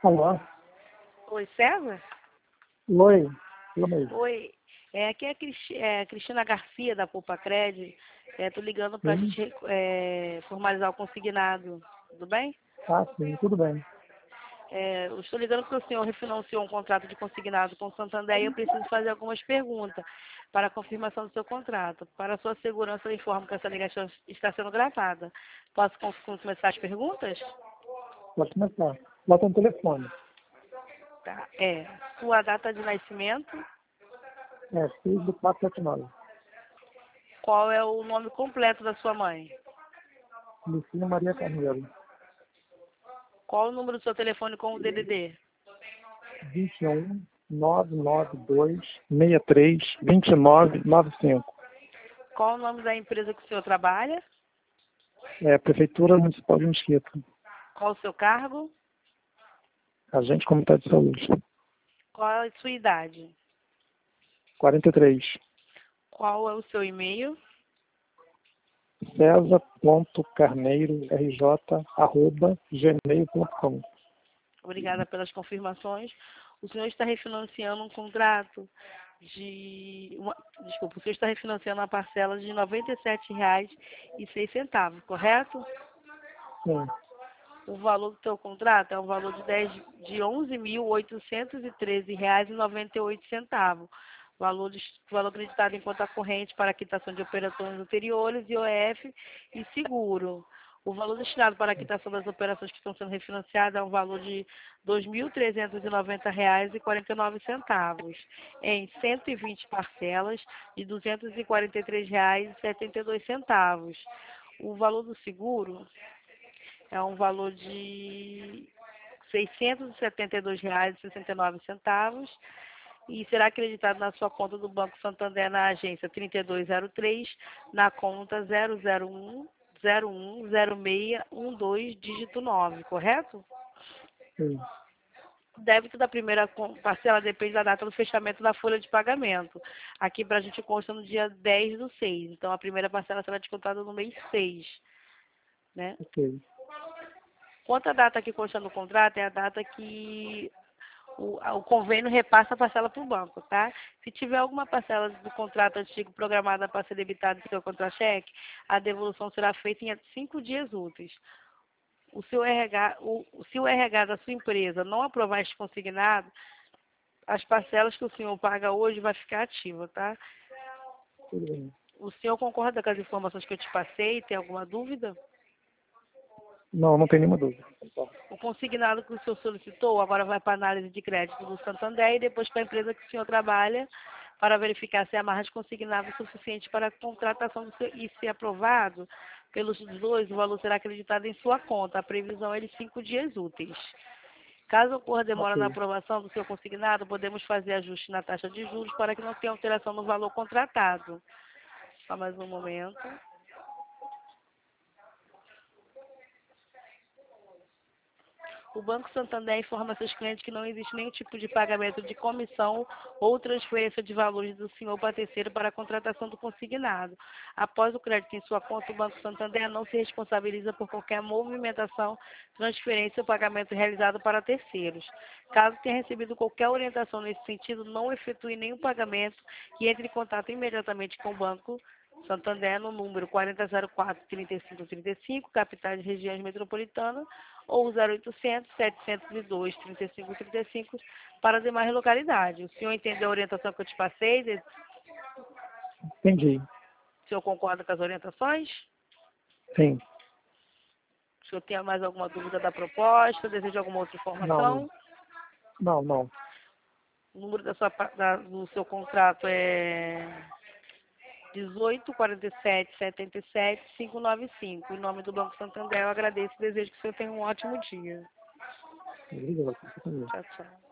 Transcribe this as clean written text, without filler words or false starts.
Alô? Oi, César? Oi, eu mesmo. Oi, aqui é a Cristina Garcia, da Poupa Cred. Tô ligando para a Sim? gente formalizar o consignado, tudo bem? Ah, sim, tudo bem. Eu estou ligando porque o senhor refinanciou um contrato de consignado com o Santander e eu preciso fazer algumas perguntas para a confirmação do seu contrato. Para a sua segurança, eu informo que essa ligação está sendo gravada. Posso começar as perguntas? Pode começar. Bota no telefone. Tá. Sua data de nascimento, 6 do 479. qual é o nome completo da sua mãe? Lucina Maria Carneiro. Qual o número do seu telefone com o DDD? 21 992 63 29 95. Qual o nome da empresa que o senhor trabalha? Prefeitura Municipal de Mesquita. Qual o seu cargo? Agente Comunitário de Saúde. Qual é a sua idade? 43. Qual é o seu e-mail? cesar.carneirorj@gmail.com. Obrigada pelas confirmações. O senhor está refinanciando um contrato Desculpa, o senhor está refinanciando uma parcela de R$ 97,06, correto? Sim, O valor do seu contrato é um valor de R$ 11.813,98. Valor acreditado em conta corrente para quitação de operações anteriores, IOF e seguro. O valor destinado para a quitação das operações que estão sendo refinanciadas é um valor de R$ 2.390,49, em 120 parcelas de R$ 243,72. O valor do seguro é um valor de R$ 672,69 e será acreditado na sua conta do Banco Santander na agência 3203, na conta 001010612, dígito 9, correto? sim. O débito da primeira parcela depende da data do fechamento da folha de pagamento. Aqui para a gente consta no dia 10/6, então a primeira parcela será descontada no mês 6, né? Ok. Quanto à data que consta no contrato, é a data que o convênio repassa a parcela para o banco, tá? Se tiver alguma parcela do contrato antigo programada para ser debitada do seu contra-cheque, a devolução será feita em 5 dias úteis. Se o RH da sua empresa não aprovar este consignado, as parcelas que o senhor paga hoje vai ficar ativa, tá? Tudo bem. O senhor concorda com as informações que eu te passei? Tem alguma dúvida? Não, não tem nenhuma dúvida. O consignado que o senhor solicitou agora vai para a análise de crédito do Santander e depois para a empresa que o senhor trabalha para verificar se a margem de consignado é suficiente para a contratação do seu, e se aprovado pelos dois, o valor será acreditado em sua conta. A previsão é de 5 dias úteis. Caso ocorra demora na Ok. aprovação do seu consignado, podemos fazer ajuste na taxa de juros para que não tenha alteração no valor contratado. Só mais um momento. O Banco Santander informa seus clientes que não existe nenhum tipo de pagamento de comissão ou transferência de valores do senhor para terceiro para a contratação do consignado. Após o crédito em sua conta, o Banco Santander não se responsabiliza por qualquer movimentação, transferência ou pagamento realizado para terceiros. Caso tenha recebido qualquer orientação nesse sentido, não efetue nenhum pagamento e entre em contato imediatamente com o Banco Santander no número 4004-3535, capitais e regiões metropolitanas, ou 0800-702-3535 para as demais localidades. O senhor entendeu a orientação que eu te passei? Entendi. O senhor concorda com as orientações? Sim. O senhor tem mais alguma dúvida da proposta? Deseja alguma outra Não, informação? não. O número do seu contrato é 18 47 77 595. Em nome do Banco Santander, eu agradeço e desejo que o senhor tenha um ótimo dia. Obrigado. Tchau, tchau.